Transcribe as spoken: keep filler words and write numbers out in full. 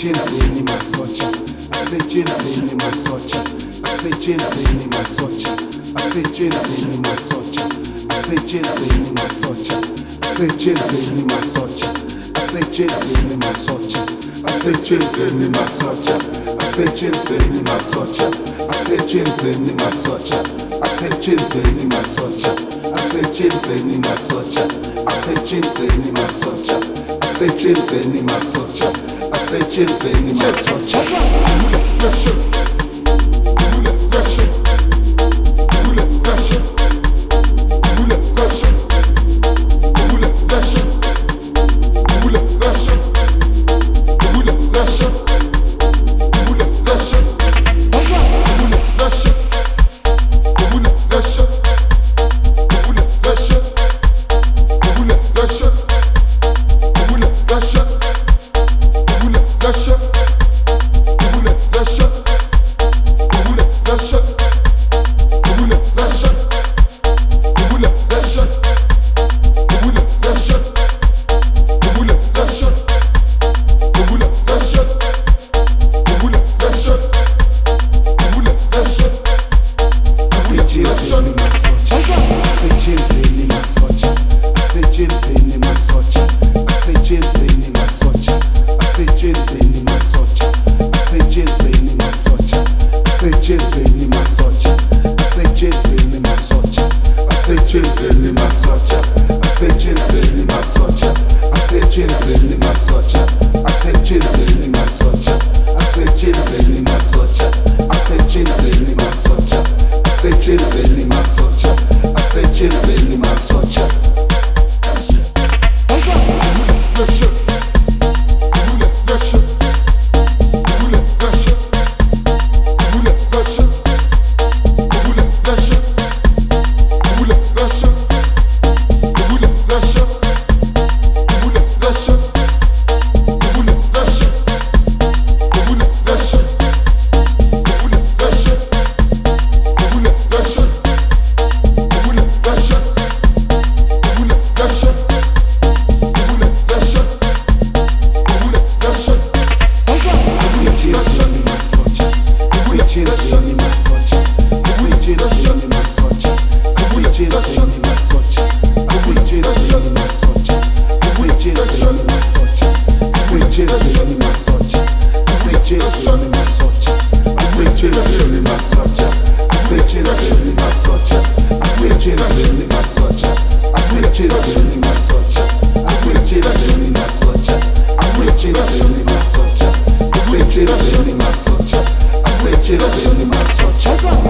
Jenzeni masocha, I say Jenzeni masocha, I say Jenzeni masocha, I say Jenzeni masocha, I say Jenzeni masocha, I say Jenzeni masocha, I say Jenzeni masocha, I say Jenzeni masocha, I say Jenzeni masocha, I say Jenzeni masocha, I say Jenzeni masocha, I say Jenzeni masocha, I say Jenzeni masocha, I say Jenzeni masocha, I say Jenzeni masocha. Mula fresher, mula fresher, mula fresher, mula fresher, mula fresher, mula fresher, mula fresher, mula fresher, mula fresher, mula fresher, mula fresher, mula fresher, mula fresher. Zasha, Kabula Zasha, Kabula Zasha, Kabula Zasha, Kabula Zasha, Kabula Zasha, Kabula Zasha, Kabula Zasha, Kabula Zasha, Kabula Zasha. I say Jenzeni masocha, I say Jenzeni masocha, I say Jenzeni masocha, I say Jenzeni masocha, I say Jenzeni masocha, I say Jenzeni masocha, I say Jenzeni masocha, I say Jenzeni masocha, I say Jenzeni masocha, I say Jenzeni masocha, I say Jenzeni masocha, I say Jenzeni masocha, I say Jenzeni masocha, I say Jenzeni masocha, I say Jenzeni masocha, I say Jenzeni masocha. Fresher. Jenzeni masocha, I say Jenzeni masocha, I say Jenzeni masocha, I say Jenzeni masocha, I say Jenzeni masocha, I say Jenzeni masocha, I say Jenzeni masocha, I say Jenzeni masocha, I say Jenzeni masocha, I say Jenzeni masocha, I say Jenzeni masocha, I say Jenzeni masocha, I say Jenzeni masocha, I say Jenzeni masocha, I say Jenzeni masocha.